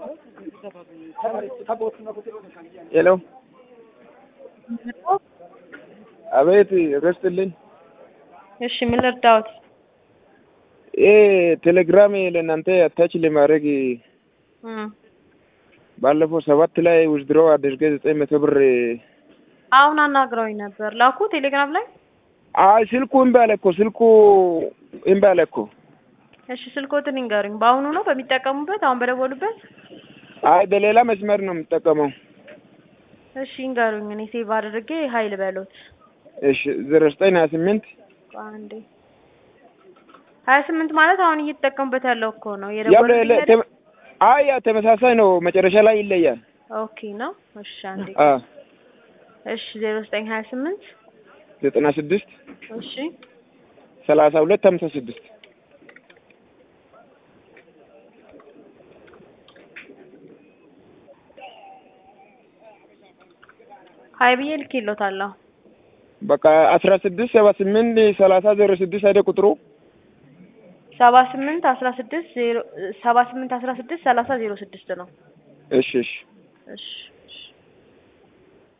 ሄሎ አቤት ረስትልኝ። እሺ ምን ልርዳዎት? ቴሌግራም ለእናንተ አታች ለማድረግ ባለፈው 7 ላይ ውዝድሮ አድርገ 900 ብር አሁን አናግረውኝ ነበር። ላኩ ቴሌግራም ላይ። አይ ስልኩ እምቢ አለ እኮ። እሺ ስልኮትን ይንገሩኝ። በአሁኑ ነው በሚጠቀሙበት አሁን በደወሉበት? አይ በሌላ መስመር ነው የምጠቀመው። እሺ ይንገሩኝ። እኔ ሴቭ አድርጌ ሀይል በሎት። እሺ 0928 አንዴ 28 ማለት አሁን እየተጠቀሙበት ያለው እኮ ነው የደወሉልኝ። አይ ያ ተመሳሳይ ነው፣ መጨረሻ ላይ ይለያል። ኦኬ ነው። እሺ አንዴ እሺ 0928 96 እሺ 32 56 ሀይ ብዬ ልኬልዎታለሁ። በቃ 16 78 30 06 አይደ ቁጥሩ 78 16 30 06 ነው። እሺ እሺ እሺ